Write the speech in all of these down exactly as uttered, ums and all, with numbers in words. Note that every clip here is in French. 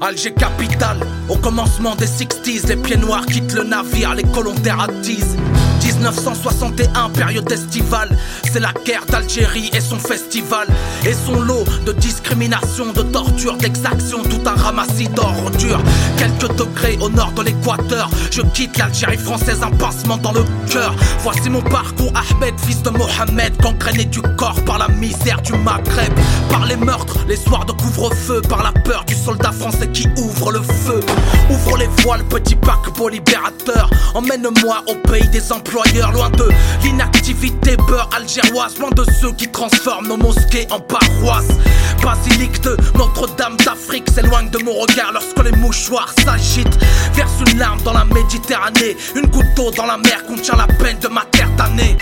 Alger capitale, au commencement des sixties, les pieds noirs quittent le navire, les colontaires attisent. dix-neuf cent soixante et un, période estivale, c'est la guerre d'Algérie et son festival. Et son lot de discrimination, de torture, d'exaction, tout un ramassis d'ordures. Quelques degrés au nord de l'équateur, je quitte l'Algérie française, un pincement dans le cœur. Voici mon parcours, Ahmed, fils de Mohamed, gangréné du corps par la misère du Maghreb, par les meurtres, les soirs de couvre-feu, par la peur du soldat français qui ouvre le feu. Ouvre les voiles, petit paquebot libérateur, emmène-moi au pays des employeurs, loin de l'inactivité beurre algéroise, loin de ceux qui transforment nos mosquées en paroisses. Basilique de Notre-Dame d'Afrique s'éloigne de mon regard lorsque les mouchoirs s'agitent. Verse une larme dans la Méditerranée, une goutte d'eau dans la mer contient la peine de ma terre damnée.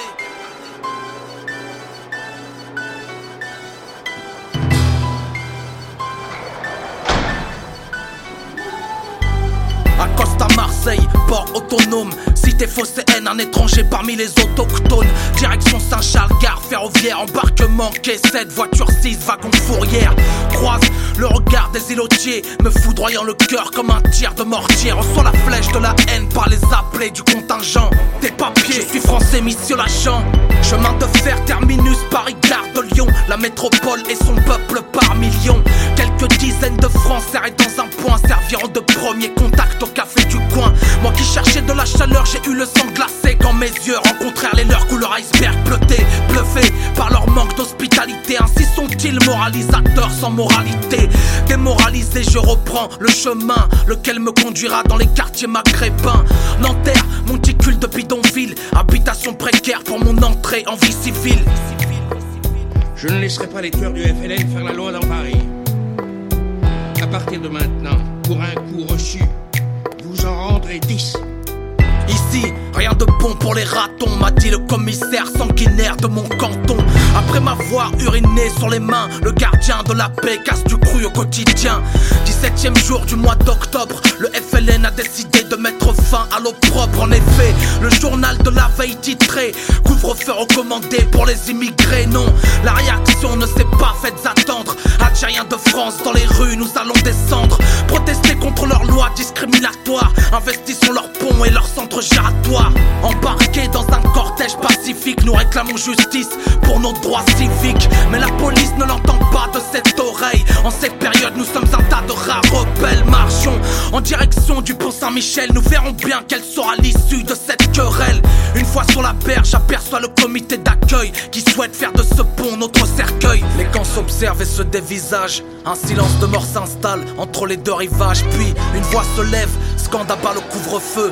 Accoste à Marseille, port autonome, cité phocéenne, un étranger parmi les autochtones. Direction Saint-Charles, gare ferroviaire, embarquement quai sept, voiture six, wagon fourrière. Croise le regard des îlotiers, me foudroyant le cœur comme un tir de mortier. Reçois la flèche de la haine par les appelés du contingent. Des papiers, je suis français, mission l'agent. Chemin de fer, terminus, Paris, gare de Lyon. La métropole et son peuple par millions. Quelques dizaines de francs serrés dans un point serviront de premier contact au café du coin. Moi qui cherchais de la chaleur, j'ai eu le sang glacé quand mes yeux rencontrèrent les leurs couleur iceberg bleuté, bluffé par leur manque d'hospitalité. Ainsi sont-ils moralisateurs sans moralité. Démoralisé, je reprends le chemin, lequel me conduira dans les quartiers maghrébins. Nanterre, monticule de bidonville, habitation précaire pour mon entrée en vie civile. Je ne laisserai pas les tueurs du F L N faire la loi dans Paris. À partir de maintenant, pour un coup reçu, vous en rendrez dix. Ici, rien de bon pour les ratons, m'a dit le commissaire sanguinaire de mon canton. Après m'avoir uriné sur les mains, le gardien de la paix casse du cru au quotidien. dix-septième jour du mois d'octobre, le F L N a décidé de mettre fin à l'opprobre. En effet, le journal de la veille titré couvre-feu recommandé pour les immigrés. Non, la réaction ne s'est pas faite attendre. Algériens de France dans les rues, nous allons descendre, protester contre leurs lois discriminatoires. Investissons leurs ponts et leurs centres giratoires. Embarqués dans un cortège pacifique, nous réclamons justice pour nos droits civiques. Mais la police ne l'entend pas de cette oreille. En cette période, nous sommes un tas de rares rebelles. Marchons en direction du pont Saint-Michel. Nous verrons bien quelle sera l'issue de cette querelle. Une fois sur la berge, j'aperçois le comité d'accueil qui souhaite faire de ce pont notre cercueil. Les camps s'observent et se dévisagent. Un silence de mort s'installe entre les deux rivages. Puis une voix se lève, scande à bas le couvre-feu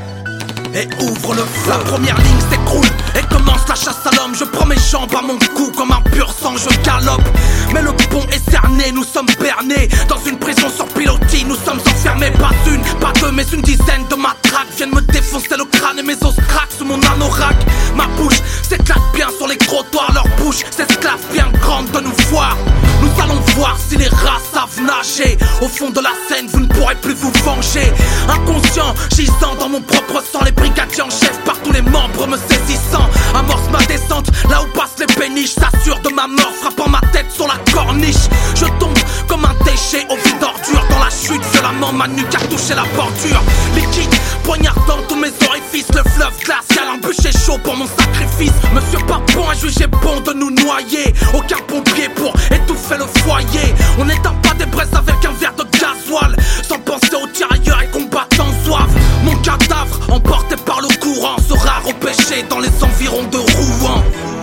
et ouvre le feu. La première ligne s'écroule et commence la chasse à l'homme. Je prends mes jambes à mon cou comme un pur sang, je galope. Mais le pont est cerné, nous sommes bernés dans une prison sur pilotis, nous sommes enfermés. Pas une, pas deux, mais une dizaine de matraques viennent me défoncer le crâne et mes os craquent sous mon anorak. Ma bouche s'éclate bien sur les trottoirs, leur bouche s'esclave bien grande de nous voir. Nous allons voir si les rats savent nager. Au fond de la Seine, vous ne pourrez plus vous venger. Inconscient, gisant dans mon propre sang, les brigadiers en chef par tous les membres me saisissant. Amorce ma descente, là où passent les péniches, s'assure de ma mort, frappant ma tête sur la corniche. Je tombe comme un déchet au vide d'ordure. Dans la chute, violemment, ma nuque a touché la bordure. Liquide, poignardant tous mes orifices. Le fleuve glacial, un bûcher chaud pour mon sacrifice. Monsieur Papon a jugé bon de nous noyer. Aucun pompier pour étouffer le foyer. On n'éteint pas des braises avec un verre de gasoil, sans penser aux tirailleurs et combattants zouaves. Mon cadavre, emporté par le courant, sera repêché dans les environs de Rouen.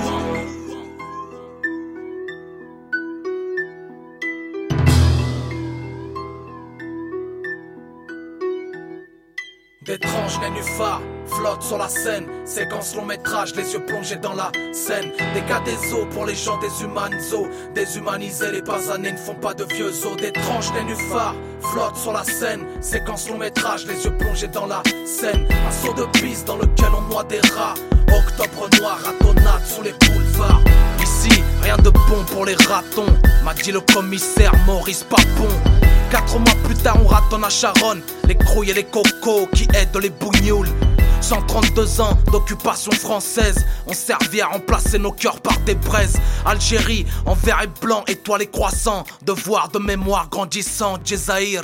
D'étranges nénuphars flottent sur la scène. Séquence long métrage, les yeux plongés dans la scène. Des cas des os pour les gens déshumanisés. Déshumanisés, les basanés ne font pas de vieux os. D'étranges nénuphars flottent sur la scène. Séquence long métrage, les yeux plongés dans la scène. Un saut de piste dans lequel on noie des rats. Octobre noir, ratonnade sous les boulevards. Ici, rien de bon pour les les ratons, m'a dit le commissaire Maurice Papon. Quatre mois plus tard on ratonne à Charonne, les crouilles et les cocos qui aident les bougnoules. cent trente-deux ans d'occupation française ont servi à remplacer nos cœurs par des braises. Algérie en vert et blanc, étoile et croissant, devoir de mémoire grandissant. Djezaïr. À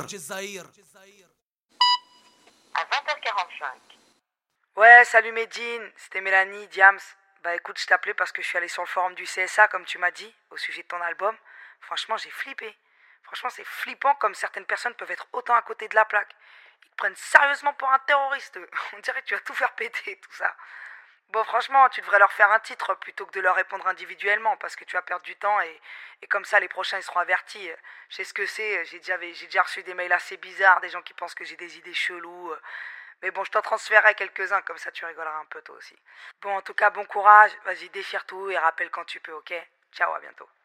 vingt heures quarante-cinq. Ouais, salut Medine, c'était Mélanie, Diams. Bah écoute, je t'appelais parce que je suis allé sur le forum du C S A comme tu m'as dit, au sujet de ton album. Franchement, j'ai flippé. Franchement, c'est flippant comme certaines personnes peuvent être autant à côté de la plaque. Ils te prennent sérieusement pour un terroriste. On dirait que tu vas tout faire péter, tout ça. Bon, franchement, tu devrais leur faire un titre plutôt que de leur répondre individuellement parce que tu vas perdre du temps et, et comme ça, les prochains, ils seront avertis. Je sais ce que c'est, j'ai déjà, j'ai déjà reçu des mails assez bizarres, des gens qui pensent que j'ai des idées cheloues. Mais bon, je t'en transférerai quelques-uns, comme ça tu rigoleras un peu toi aussi. Bon, en tout cas, bon courage, vas-y, déchire tout et rappelle quand tu peux, ok? Ciao, à bientôt.